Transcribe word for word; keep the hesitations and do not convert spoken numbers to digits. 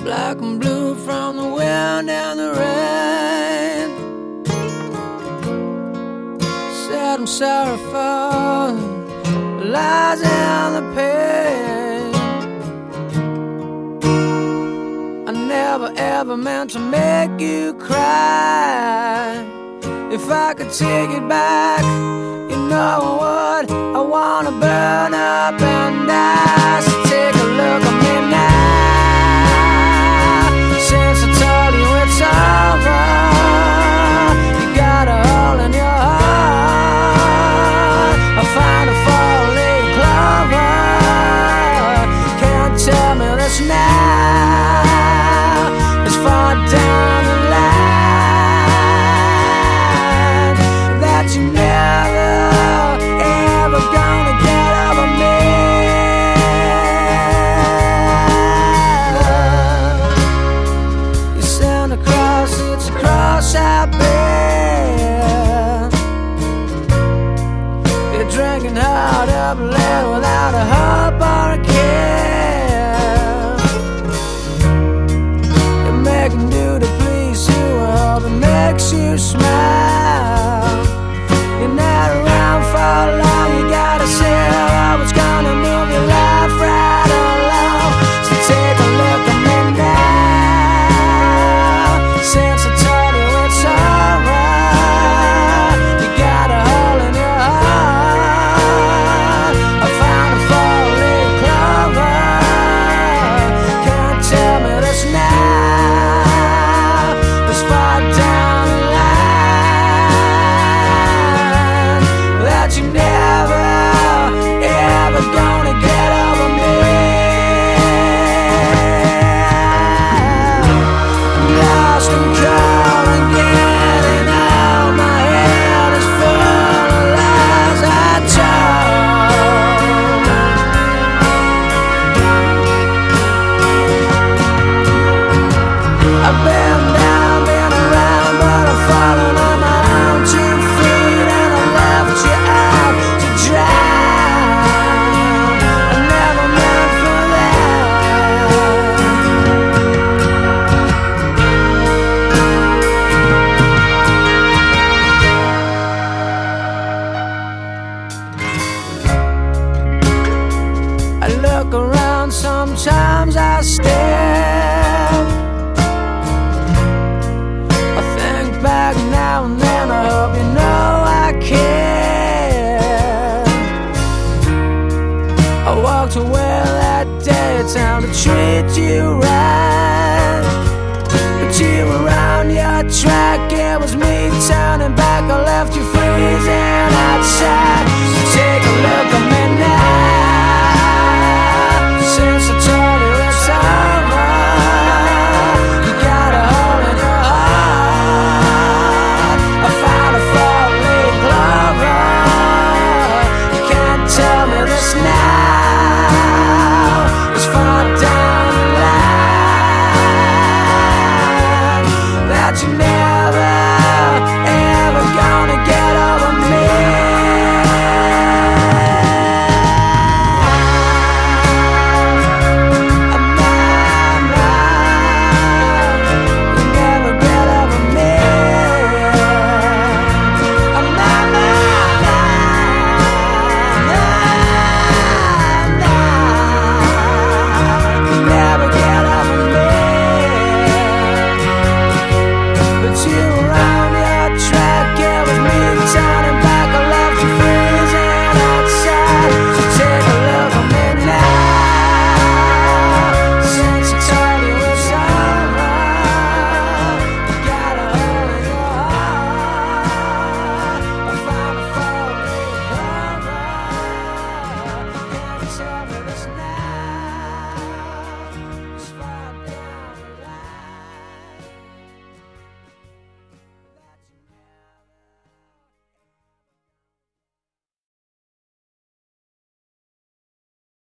black and blue from the wind and the rain. Said I'm sorry for the lies and the pain. I never ever meant to make you cry. If I could take it back, you know I would. I wanna burn up and die. So take a look at me now. Since I told you it's over, you got a hole in your heart. I found a four-leaf clover. Can't tell me this now. It's far down the line that you never ever gonna get over me. You send a cross, it's a cross I bear. You're drinking hard up lead without a hope or a care. You're making do to please you, I hope it makes you smile. You're not around for long, you gotta say what's gonna move your life right along. So take a look at me now. Since I told you it's alright, you got a hole in your heart. I found a four-leaf clover. Can't tell me this now. It's far down the line that you never ever gonna get over me. I'm lost and cold and getting out. My head is full of lies I told. I've been down, been around, but I've fallen on my own two feet and I left you out to drown. I never meant for I look around, sometimes I stare. I think back now and then, I hope you know I care. I walked away that day, time to treat you right. But you were on your track, it was me turning back. I left you freezing outside. So take a look at me now. Since I